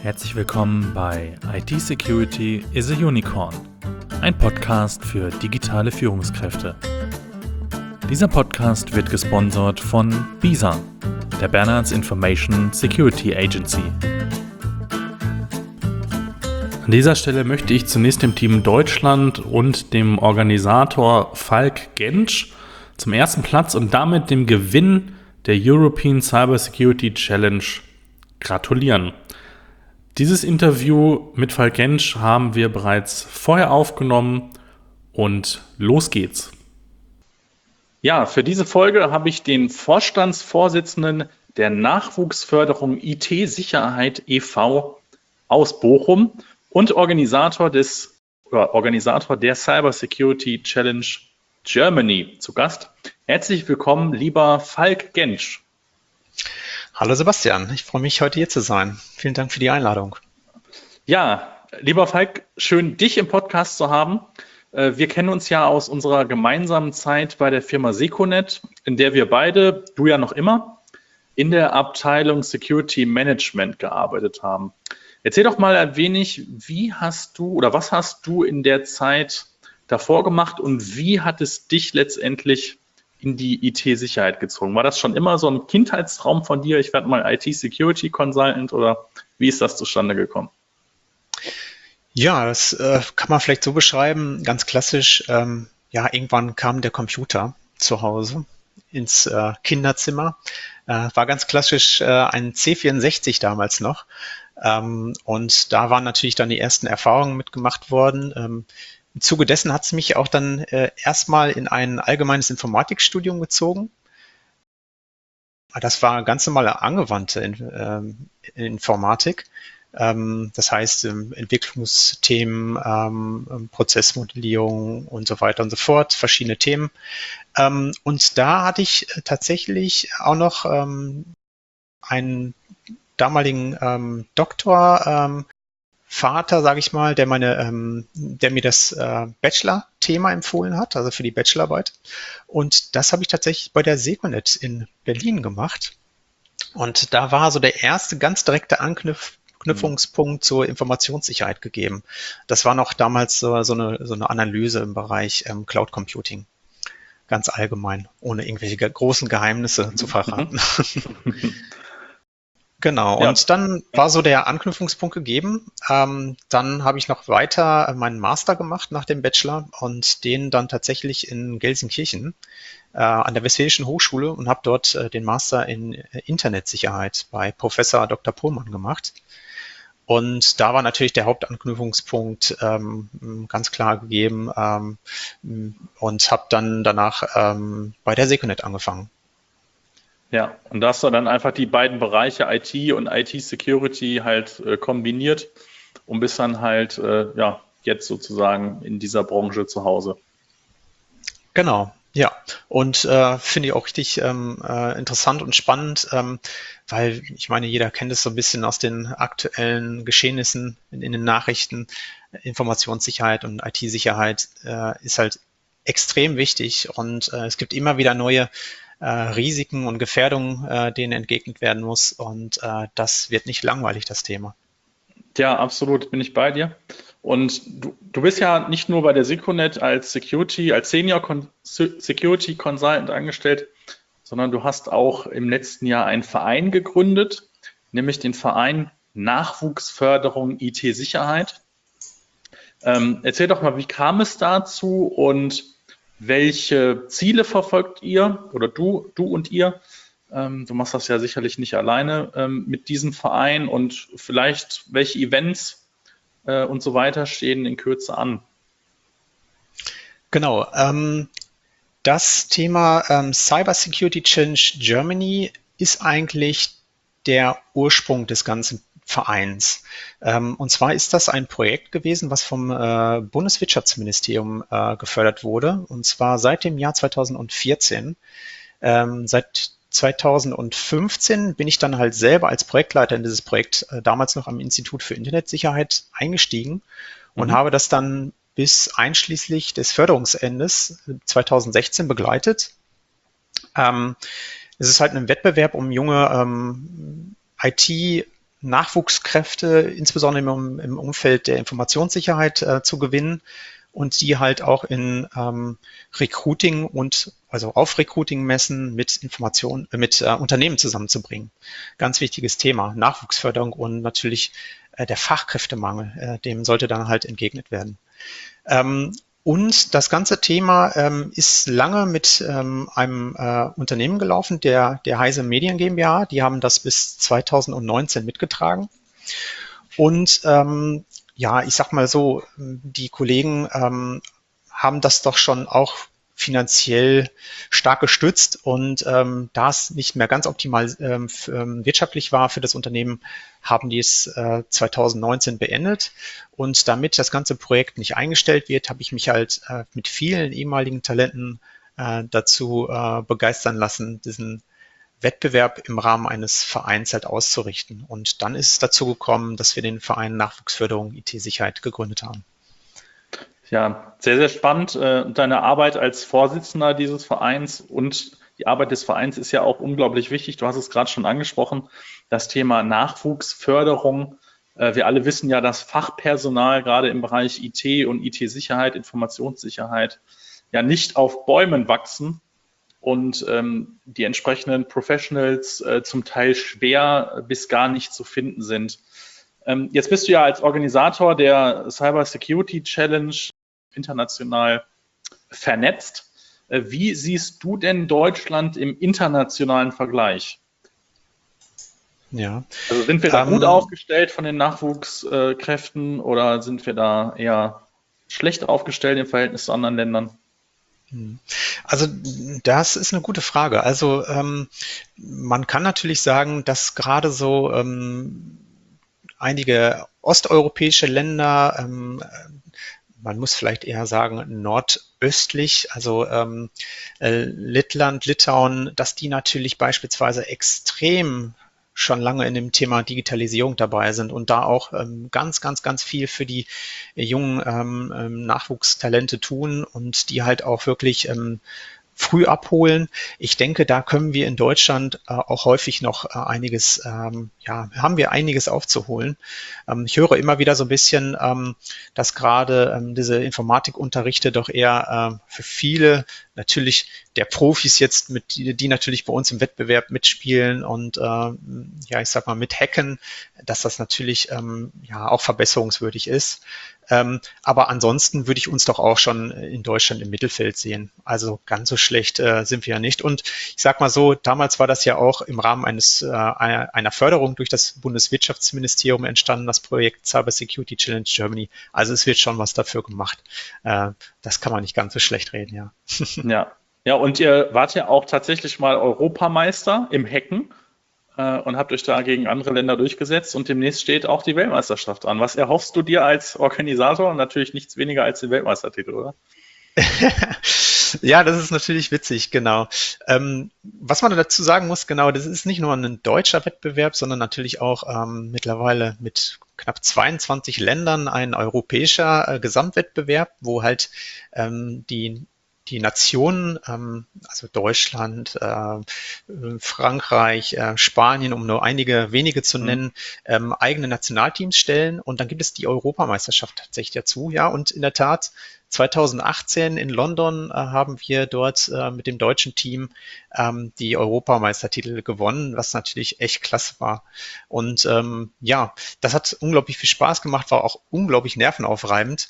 Herzlich willkommen bei IT Security is a Unicorn, ein Podcast für digitale Führungskräfte. Dieser Podcast wird gesponsert von BISA, der Bernards Information Security Agency. An dieser Stelle möchte ich zunächst dem Team Deutschland und dem Organisator Falk Gensch zum ersten Platz und damit dem Gewinn der European Cybersecurity Challenge gratulieren. Dieses Interview mit Falk Gensch haben wir bereits vorher aufgenommen und los geht's. Ja, für diese Folge habe ich den Vorstandsvorsitzenden der Nachwuchsförderung IT-Sicherheit e.V. aus Bochum und Organisator der Cybersecurity Challenge Germany zu Gast. Herzlich willkommen, lieber Falk Gensch. Hallo Sebastian, ich freue mich, heute hier zu sein. Vielen Dank für die Einladung. Ja, lieber Falk, schön, dich im Podcast zu haben. Wir kennen uns ja aus unserer gemeinsamen Zeit bei der Firma Seconet, in der wir beide, du ja noch immer, in der Abteilung Security Management gearbeitet haben. Erzähl doch mal ein wenig, was hast du in der Zeit davor gemacht und wie hat es dich letztendlich in die IT-Sicherheit gezogen? War das schon immer so ein Kindheitstraum von dir? Ich werde mal IT-Security-Consultant oder wie ist das zustande gekommen? Ja, das kann man vielleicht so beschreiben, ganz klassisch. Irgendwann kam der Computer zu Hause ins Kinderzimmer. War ganz klassisch ein C64 damals noch. Und da waren natürlich dann die ersten Erfahrungen mitgemacht worden. Im Zuge dessen hat es mich auch dann erstmal in ein allgemeines Informatikstudium gezogen. Das war ganz normale angewandte Informatik. Das heißt Entwicklungsthemen, Prozessmodellierung und so weiter und so fort, verschiedene Themen. Und da hatte ich tatsächlich auch noch einen damaligen Doktor, Vater, sage ich mal, der mir das Bachelor-Thema empfohlen hat, also für die Bachelorarbeit. Und das habe ich tatsächlich bei der Seconet in Berlin gemacht. Und da war so der erste ganz direkte Anknüpfungspunkt zur Informationssicherheit gegeben. Das war noch damals so eine Analyse im Bereich Cloud Computing. Ganz allgemein, ohne irgendwelche großen Geheimnisse zu verraten. Genau, ja. Und dann war so der Anknüpfungspunkt gegeben. Dann habe ich noch weiter meinen Master gemacht nach dem Bachelor und den dann tatsächlich in Gelsenkirchen an der Westfälischen Hochschule und habe dort den Master in Internetsicherheit bei Professor Dr. Pohlmann gemacht. Und da war natürlich der Hauptanknüpfungspunkt ganz klar gegeben und habe dann danach bei der Seconet angefangen. Ja, und da hast du dann einfach die beiden Bereiche IT und IT-Security halt kombiniert und bist dann halt jetzt sozusagen in dieser Branche zu Hause. Genau, ja. Und finde ich auch richtig interessant und spannend, weil ich meine, jeder kennt es so ein bisschen aus den aktuellen Geschehnissen in den Nachrichten. Informationssicherheit und IT-Sicherheit ist halt extrem wichtig und es gibt immer wieder neue Risiken und Gefährdungen, denen entgegnet werden muss. Und das wird nicht langweilig, das Thema. Ja, absolut, bin ich bei dir. Und du bist ja nicht nur bei der Seconet als Senior Security Consultant angestellt, sondern du hast auch im letzten Jahr einen Verein gegründet, nämlich den Verein Nachwuchsförderung IT-Sicherheit. Erzähl doch mal, wie kam es dazu und welche Ziele verfolgt ihr oder du und ihr? Du machst das ja sicherlich nicht alleine mit diesem Verein und vielleicht welche Events und so weiter stehen in Kürze an. Genau. Das Thema Cybersecurity Challenge Germany ist eigentlich der Ursprung des ganzen Vereins. Und zwar ist das ein Projekt gewesen, was vom Bundeswirtschaftsministerium gefördert wurde, und zwar seit dem Jahr 2014. Seit 2015 bin ich dann halt selber als Projektleiter in dieses Projekt, damals noch am Institut für Internetsicherheit, eingestiegen und habe das dann bis einschließlich des Förderungsendes 2016 begleitet. Es ist halt ein Wettbewerb, um junge IT Nachwuchskräfte, insbesondere im Umfeld der Informationssicherheit, zu gewinnen und die halt auch in Recruiting und also auf Recruiting-Messen mit mit Unternehmen zusammenzubringen. Ganz wichtiges Thema, Nachwuchsförderung und natürlich der Fachkräftemangel, dem sollte dann halt entgegnet werden. Und das ganze Thema ist lange mit einem Unternehmen gelaufen, der Heise Medien GmbH. Die haben das bis 2019 mitgetragen. Und ja, ich sag mal so, die Kollegen haben das doch schon auch finanziell stark gestützt und da es nicht mehr ganz optimal wirtschaftlich war für das Unternehmen, haben die es 2019 beendet und damit das ganze Projekt nicht eingestellt wird, habe ich mich halt mit vielen ehemaligen Talenten dazu begeistern lassen, diesen Wettbewerb im Rahmen eines Vereins halt auszurichten. Und dann ist es dazu gekommen, dass wir den Verein Nachwuchsförderung IT-Sicherheit gegründet haben. Ja, sehr, sehr spannend. Deine Arbeit als Vorsitzender dieses Vereins und die Arbeit des Vereins ist ja auch unglaublich wichtig. Du hast es gerade schon angesprochen, das Thema Nachwuchsförderung. Wir alle wissen ja, dass Fachpersonal gerade im Bereich IT und IT-Sicherheit, Informationssicherheit ja nicht auf Bäumen wachsen und die entsprechenden Professionals zum Teil schwer bis gar nicht zu finden sind. Jetzt bist du ja als Organisator der Cyber Security Challenge international vernetzt. Wie siehst du denn Deutschland im internationalen Vergleich? Ja. Also sind wir da gut aufgestellt von den Nachwuchskräften oder sind wir da eher schlecht aufgestellt im Verhältnis zu anderen Ländern? Also das ist eine gute Frage. Also man kann natürlich sagen, dass gerade so einige osteuropäische Länder, man muss vielleicht eher sagen nordöstlich, also Lettland, Litauen, dass die natürlich beispielsweise extrem schon lange in dem Thema Digitalisierung dabei sind und da auch ganz, ganz, ganz viel für die jungen Nachwuchstalente tun und die halt auch wirklich früh abholen. Ich denke, da können wir in Deutschland auch häufig noch einiges, ja, haben wir einiges aufzuholen. Ich höre immer wieder so ein bisschen, dass gerade diese Informatikunterrichte doch eher für viele natürlich der Profis jetzt die natürlich bei uns im Wettbewerb mitspielen und ja, ich sag mal mit hacken, dass das natürlich ja auch verbesserungswürdig ist. Aber ansonsten würde ich uns doch auch schon in Deutschland im Mittelfeld sehen. Also ganz so schlecht sind wir ja nicht. Und ich sag mal so, damals war das ja auch im Rahmen einer Förderung durch das Bundeswirtschaftsministerium entstanden, das Projekt Cyber Security Challenge Germany. Also es wird schon was dafür gemacht. Das kann man nicht ganz so schlecht reden, ja. Ja. Ja, und ihr wart ja auch tatsächlich mal Europameister im Hacken und habt euch da gegen andere Länder durchgesetzt und demnächst steht auch die Weltmeisterschaft an. Was erhoffst du dir als Organisator? Natürlich nichts weniger als den Weltmeistertitel, oder? Ja, das ist natürlich witzig, genau. Was man dazu sagen muss, genau, das ist nicht nur ein deutscher Wettbewerb, sondern natürlich auch mittlerweile mit knapp 22 Ländern ein europäischer Gesamtwettbewerb, wo halt die Nationen, also Deutschland, Frankreich, Spanien, um nur einige wenige zu nennen, eigene Nationalteams stellen. Und dann gibt es die Europameisterschaft tatsächlich dazu. Ja, und in der Tat, 2018 in London haben wir dort mit dem deutschen Team die Europameistertitel gewonnen, was natürlich echt klasse war. Und ja, das hat unglaublich viel Spaß gemacht, war auch unglaublich nervenaufreibend.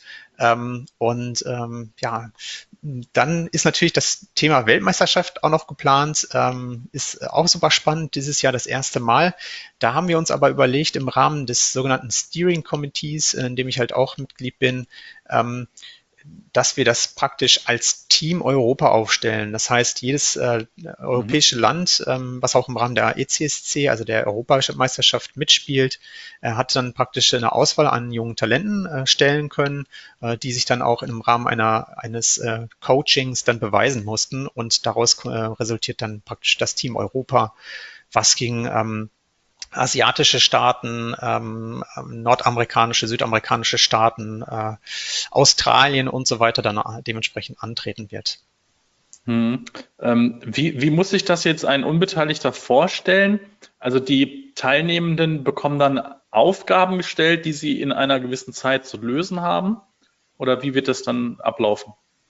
Ja, dann ist natürlich das Thema Weltmeisterschaft auch noch geplant, ist auch super spannend, dieses Jahr das erste Mal. Da haben wir uns aber überlegt, im Rahmen des sogenannten Steering Committees, in dem ich halt auch Mitglied bin, dass wir das praktisch als Team Europa aufstellen. Das heißt, jedes europäische Land, was auch im Rahmen der ECSC, also der Europameisterschaft mitspielt, hat dann praktisch eine Auswahl an jungen Talenten stellen können, die sich dann auch im Rahmen eines Coachings dann beweisen mussten. Und daraus resultiert dann praktisch das Team Europa, was gegen asiatische Staaten, nordamerikanische, südamerikanische Staaten, Australien und so weiter dann dementsprechend antreten wird. Hm. Wie muss sich das jetzt ein Unbeteiligter vorstellen? Also die Teilnehmenden bekommen dann Aufgaben gestellt, die sie in einer gewissen Zeit zu lösen haben? Oder wie wird das dann ablaufen?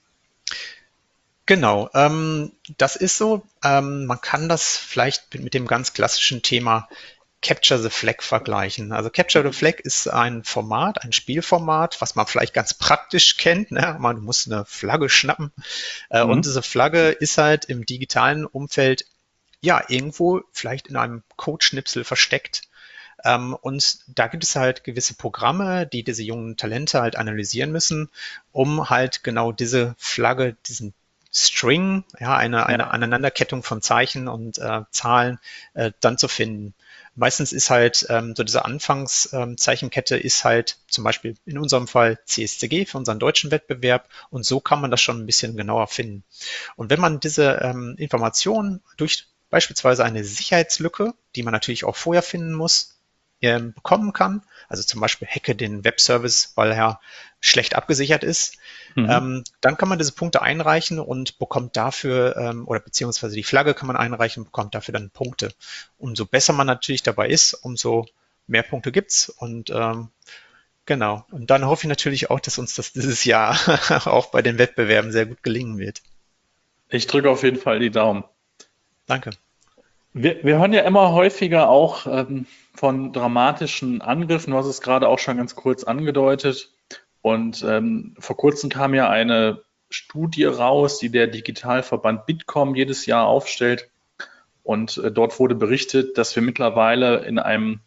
Genau, das ist so. Man kann das vielleicht mit dem ganz klassischen Thema Capture the Flag vergleichen. Also Capture the Flag ist ein Format, ein Spielformat, was man vielleicht ganz praktisch kennt. Ne? Man muss eine Flagge schnappen. Und Mhm. diese Flagge ist halt im digitalen Umfeld ja irgendwo vielleicht in einem Codeschnipsel versteckt. Und da gibt es halt gewisse Programme, die diese jungen Talente halt analysieren müssen, um halt genau diese Flagge, diesen String, ja, eine Ja. Aneinanderkettung von Zeichen und Zahlen dann zu finden. Meistens ist halt so diese Anfangszeichenkette ist halt zum Beispiel in unserem Fall CSCG für unseren deutschen Wettbewerb und so kann man das schon ein bisschen genauer finden. Und wenn man diese Informationen durch beispielsweise eine Sicherheitslücke, die man natürlich auch vorher finden muss, bekommen kann, also zum Beispiel hacke den Webservice, weil er schlecht abgesichert ist, Mhm. dann kann man diese Punkte einreichen und bekommt dafür, oder beziehungsweise die Flagge kann man einreichen und bekommt dafür dann Punkte. Umso besser man natürlich dabei ist, umso mehr Punkte gibt's und genau. Und dann hoffe ich natürlich auch, dass uns das dieses Jahr auch bei den Wettbewerben sehr gut gelingen wird. Ich drücke auf jeden Fall die Daumen. Danke. Wir hören ja immer häufiger auch von dramatischen Angriffen. Du hast es gerade auch schon ganz kurz angedeutet. Und vor kurzem kam ja eine Studie raus, die der Digitalverband Bitkom jedes Jahr aufstellt. Und dort wurde berichtet, dass wir mittlerweile in einem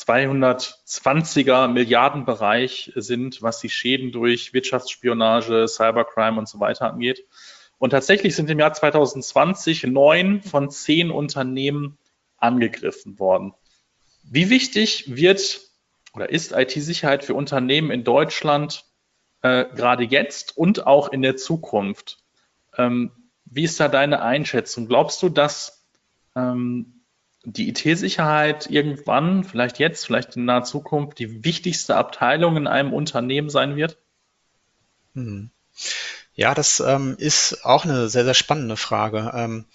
220er Milliardenbereich sind, was die Schäden durch Wirtschaftsspionage, Cybercrime und so weiter angeht. Und tatsächlich sind im Jahr 2020 9 von 10 Unternehmen angegriffen worden. Wie wichtig wird oder ist IT-Sicherheit für Unternehmen in Deutschland gerade jetzt und auch in der Zukunft? Ähm, Wie ist da deine Einschätzung? Glaubst du, dass die IT-Sicherheit irgendwann, vielleicht jetzt, vielleicht in naher Zukunft, die wichtigste Abteilung in einem Unternehmen sein wird? Hm. Ja, das ist auch eine sehr, sehr spannende Frage.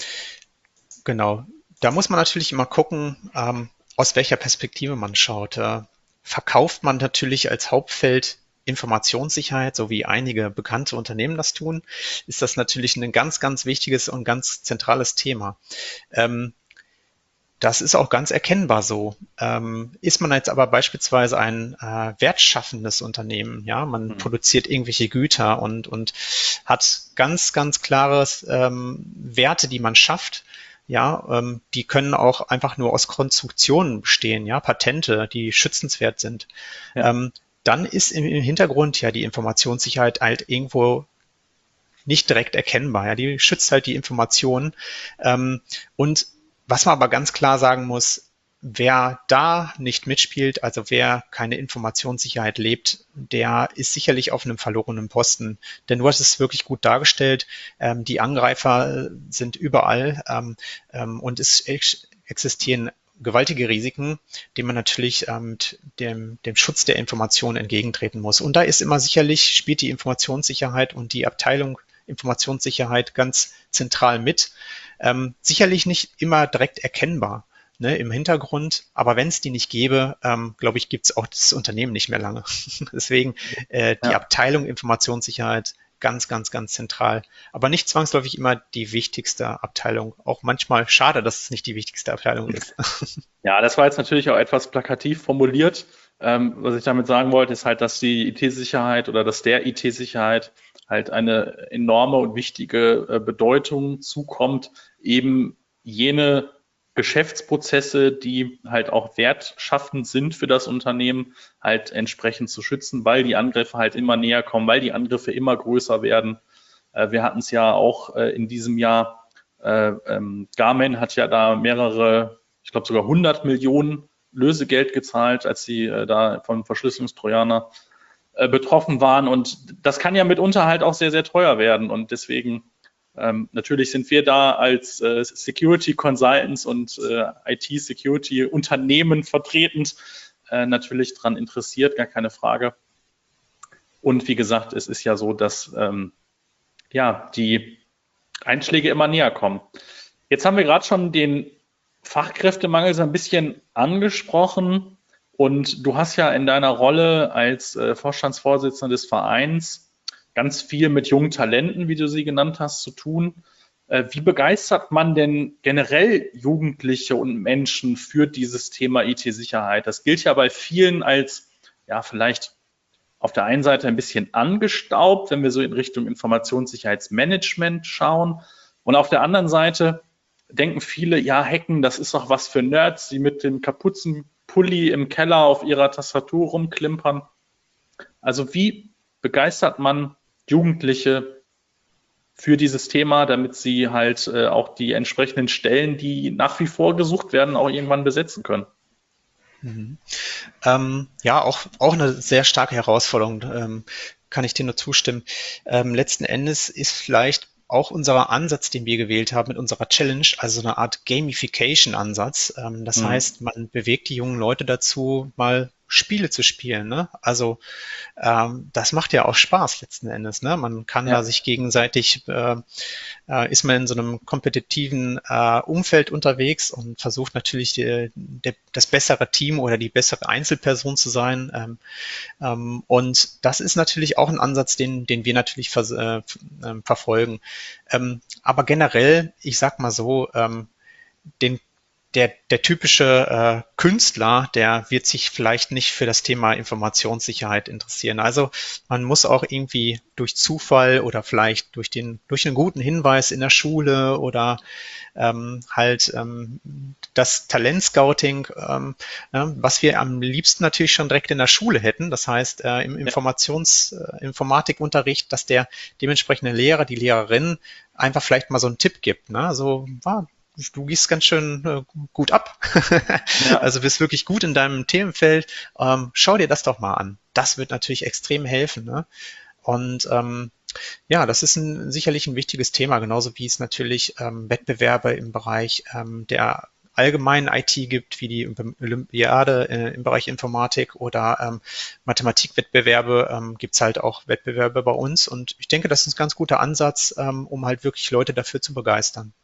Genau. Da muss man natürlich immer gucken, aus welcher Perspektive man schaut. Verkauft man natürlich als Hauptfeld Informationssicherheit, so wie einige bekannte Unternehmen das tun, ist das natürlich ein ganz, ganz wichtiges und ganz zentrales Thema. Ähm, Das ist auch ganz erkennbar so. Ist man jetzt aber beispielsweise ein wertschaffendes Unternehmen, ja, man Hm. produziert irgendwelche Güter und hat ganz, ganz klares Werte, die man schafft, ja, die können auch einfach nur aus Konstruktionen bestehen, ja, Patente, die schützenswert sind. Ja. Ähm, Dann ist im Hintergrund ja die Informationssicherheit halt irgendwo nicht direkt erkennbar. Ja, die schützt halt die Informationen. Und was man aber ganz klar sagen muss, wer da nicht mitspielt, also wer keine Informationssicherheit lebt, der ist sicherlich auf einem verlorenen Posten. Denn du hast es wirklich gut dargestellt. Die Angreifer sind überall und es existieren gewaltige Risiken, denen man natürlich mit dem Schutz der Information entgegentreten muss. Und da ist immer sicherlich, spielt die Informationssicherheit und die Abteilung Informationssicherheit ganz zentral mit. Sicherlich nicht immer direkt erkennbar, ne, im Hintergrund, aber wenn es die nicht gäbe, glaube ich, gibt es auch das Unternehmen nicht mehr lange. Deswegen die Ja. Abteilung Informationssicherheit ganz, ganz, ganz zentral. Aber nicht zwangsläufig immer die wichtigste Abteilung. Auch manchmal schade, dass es nicht die wichtigste Abteilung ist. Ja, das war jetzt natürlich auch etwas plakativ formuliert. Was ich damit sagen wollte, ist halt, dass die IT-Sicherheit oder dass der IT-Sicherheit halt eine enorme und wichtige Bedeutung zukommt, eben jene Geschäftsprozesse, die halt auch wertschaffend sind für das Unternehmen, halt entsprechend zu schützen, weil die Angriffe halt immer näher kommen, weil die Angriffe immer größer werden. Wir hatten es ja auch in diesem Jahr, Garmin hat ja da mehrere, ich glaube sogar 100 Millionen Lösegeld gezahlt, als sie da vom Verschlüsselungstrojaner betroffen waren. Und das kann ja mitunter halt auch sehr, sehr teuer werden. Und deswegen natürlich sind wir da als Security Consultants und IT-Security Unternehmen vertretend natürlich daran interessiert, gar keine Frage. Und wie gesagt, es ist ja so, dass ja die Einschläge immer näher kommen. Jetzt haben wir gerade schon den Fachkräftemangel so ein bisschen angesprochen und du hast ja in deiner Rolle als Vorstandsvorsitzender des Vereins ganz viel mit jungen Talenten, wie du sie genannt hast, zu tun. Wie begeistert man denn generell Jugendliche und Menschen für dieses Thema IT-Sicherheit? Das gilt ja bei vielen als, ja, vielleicht auf der einen Seite ein bisschen angestaubt, wenn wir so in Richtung Informationssicherheitsmanagement schauen. Und auf der anderen Seite denken viele, ja, Hacken, das ist doch was für Nerds, die mit dem Kapuzenpulli im Keller auf ihrer Tastatur rumklimpern. Also wie begeistert man Jugendliche für dieses Thema, damit sie halt auch die entsprechenden Stellen, die nach wie vor gesucht werden, auch irgendwann besetzen können? Mhm. Ja, auch eine sehr starke Herausforderung, kann ich dir nur zustimmen. Letzten Endes ist vielleicht auch unser Ansatz, den wir gewählt haben mit unserer Challenge, also so eine Art Gamification-Ansatz. Das heißt, man bewegt die jungen Leute dazu, mal Spiele zu spielen. Ne? Also das macht ja auch Spaß letzten Endes. Ne? Man kann da sich gegenseitig, ist man in so einem kompetitiven Umfeld unterwegs und versucht natürlich das bessere Team oder die bessere Einzelperson zu sein. Und das ist natürlich auch ein Ansatz, den wir natürlich verfolgen. Aber generell, ich sag mal so, den der typische Künstler, der wird sich vielleicht nicht für das Thema Informationssicherheit interessieren. Also man muss auch irgendwie durch Zufall oder vielleicht durch einen guten Hinweis in der Schule oder das Talentscouting, was wir am liebsten natürlich schon direkt in der Schule hätten. Das heißt, im Informatikunterricht, dass der dementsprechende Lehrer, die Lehrerin einfach vielleicht mal so einen Tipp gibt. Ne? So, du gehst ganz schön gut ab. Ja. Also bist wirklich gut in deinem Themenfeld. Schau dir das doch mal an. Das wird natürlich extrem helfen. Ne? Und ja, das ist sicherlich ein wichtiges Thema, genauso wie es natürlich Wettbewerbe im Bereich der allgemeinen IT gibt, wie die Olympiade im Bereich Informatik oder Mathematikwettbewerbe, gibt's halt auch Wettbewerbe bei uns. Und ich denke, das ist ein ganz guter Ansatz, um halt wirklich Leute dafür zu begeistern.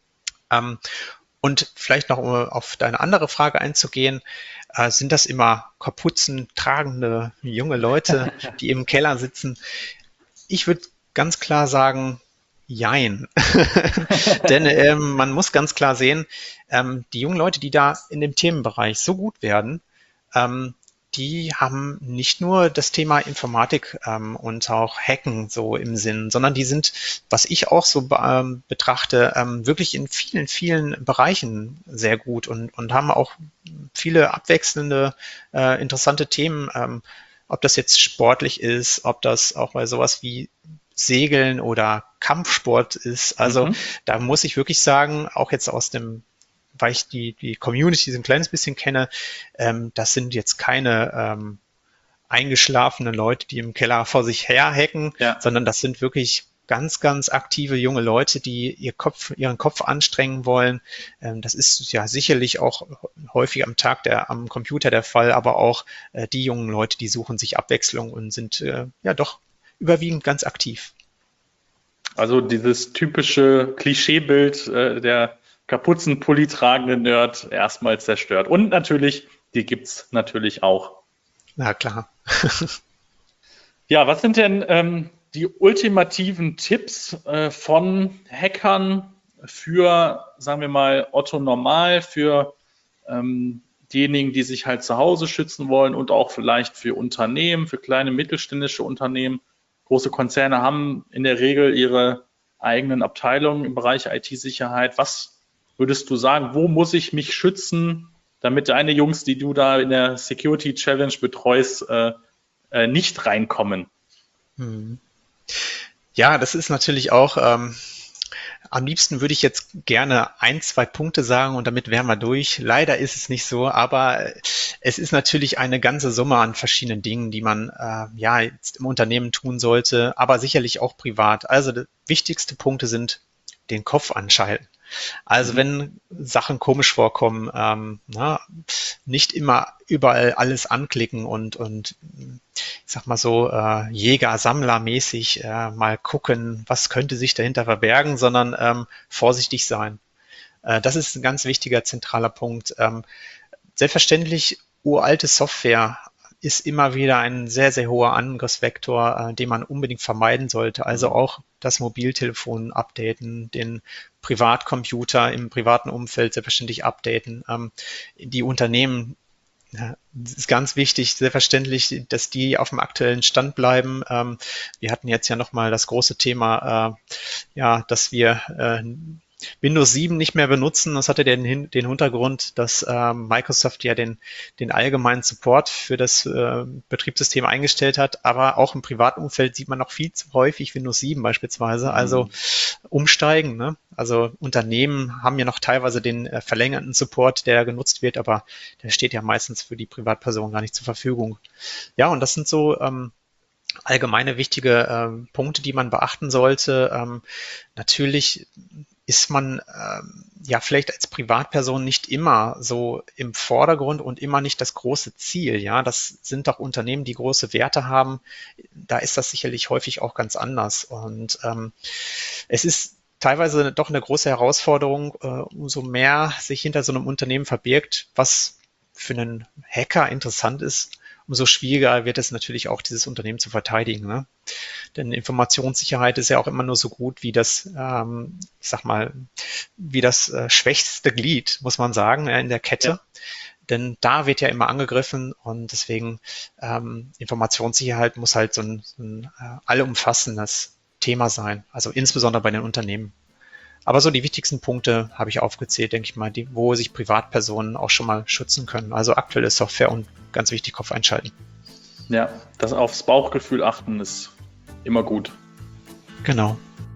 Und vielleicht noch, um auf deine andere Frage einzugehen, sind das immer Kapuzen tragende junge Leute, die im Keller sitzen? Ich würde ganz klar sagen, jein. Denn man muss ganz klar sehen, die jungen Leute, die da in dem Themenbereich so gut werden, die haben nicht nur das Thema Informatik und auch Hacken so im Sinn, sondern die sind, was ich auch so betrachte, wirklich in vielen, vielen Bereichen sehr gut und haben auch viele abwechselnde, interessante Themen, ob das jetzt sportlich ist, ob das auch bei sowas wie Segeln oder Kampfsport ist. Also da muss ich wirklich sagen, auch jetzt weil ich die Community so ein kleines bisschen kenne, das sind jetzt keine eingeschlafenen Leute, die im Keller vor sich her hacken, sondern das sind wirklich ganz, ganz aktive junge Leute, die ihren Kopf anstrengen wollen. Das ist ja sicherlich auch häufig am Computer der Fall, aber auch die jungen Leute, die suchen sich Abwechslung und sind ja doch überwiegend ganz aktiv. Also dieses typische Klischeebild der Kapuzenpulli tragende Nerd erstmal zerstört. Und natürlich, die gibt's natürlich auch. Na klar. Ja, was sind denn die ultimativen Tipps von Hackern für, sagen wir mal, Otto Normal, für diejenigen, die sich halt zu Hause schützen wollen und auch vielleicht für Unternehmen, für kleine mittelständische Unternehmen? Große Konzerne haben in der Regel ihre eigenen Abteilungen im Bereich IT-Sicherheit. Was würdest du sagen, wo muss ich mich schützen, damit deine Jungs, die du da in der Security Challenge betreust, nicht reinkommen? Ja, das ist natürlich auch, am liebsten würde ich jetzt gerne 1, 2 Punkte sagen und damit wären wir durch. Leider ist es nicht so, aber es ist natürlich eine ganze Summe an verschiedenen Dingen, die man jetzt im Unternehmen tun sollte, aber sicherlich auch privat. Also die wichtigsten Punkte sind den Kopf anschalten. Also wenn Sachen komisch vorkommen, nicht immer überall alles anklicken und ich sag mal so Jäger-Sammler-mäßig mal gucken, was könnte sich dahinter verbergen, sondern vorsichtig sein. Das ist ein ganz wichtiger zentraler Punkt. Selbstverständlich, uralte Software ist immer wieder ein sehr, sehr hoher Angriffsvektor, den man unbedingt vermeiden sollte. Also auch das Mobiltelefon updaten, den Privatcomputer im privaten Umfeld selbstverständlich updaten. Die Unternehmen, es ist ganz wichtig, selbstverständlich, dass die auf dem aktuellen Stand bleiben. Wir hatten jetzt ja nochmal das große Thema, dass wir Windows 7 nicht mehr benutzen. Das hatte den Hintergrund, dass Microsoft ja den allgemeinen Support für das Betriebssystem eingestellt hat, aber auch im privaten Umfeld sieht man noch viel zu häufig Windows 7 beispielsweise, also umsteigen. Ne? Also Unternehmen haben ja noch teilweise den verlängerten Support, der genutzt wird, aber der steht ja meistens für die Privatperson gar nicht zur Verfügung. Ja, und das sind so allgemeine wichtige Punkte, die man beachten sollte. Natürlich ist man vielleicht als Privatperson nicht immer so im Vordergrund und immer nicht das große Ziel. Ja, das sind doch Unternehmen, die große Werte haben. Da ist das sicherlich häufig auch ganz anders. Und es ist teilweise doch eine große Herausforderung, umso mehr sich hinter so einem Unternehmen verbirgt, was für einen Hacker interessant ist, umso schwieriger wird es natürlich auch, dieses Unternehmen zu verteidigen. Ne? Denn Informationssicherheit ist ja auch immer nur so gut wie das, wie das schwächste Glied, muss man sagen, in der Kette. Ja. Denn da wird ja immer angegriffen und deswegen Informationssicherheit muss halt so ein allumfassendes Thema sein, also insbesondere bei den Unternehmen. Aber so die wichtigsten Punkte habe ich aufgezählt, denke ich mal, wo sich Privatpersonen auch schon mal schützen können. Also aktuelle Software und ganz wichtig, Kopf einschalten. Ja, das aufs Bauchgefühl achten ist immer gut. Genau.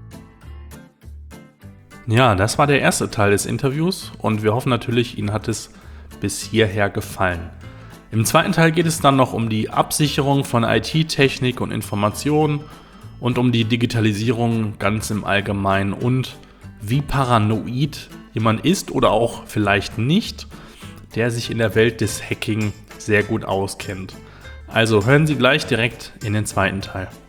Ja, das war der erste Teil des Interviews und wir hoffen natürlich, Ihnen hat es bis hierher gefallen. Im zweiten Teil geht es dann noch um die Absicherung von IT-Technik und Informationen und um die Digitalisierung ganz im Allgemeinen und wie paranoid jemand ist oder auch vielleicht nicht, der sich in der Welt des Hacking sehr gut auskennt. Also hören Sie gleich direkt in den zweiten Teil.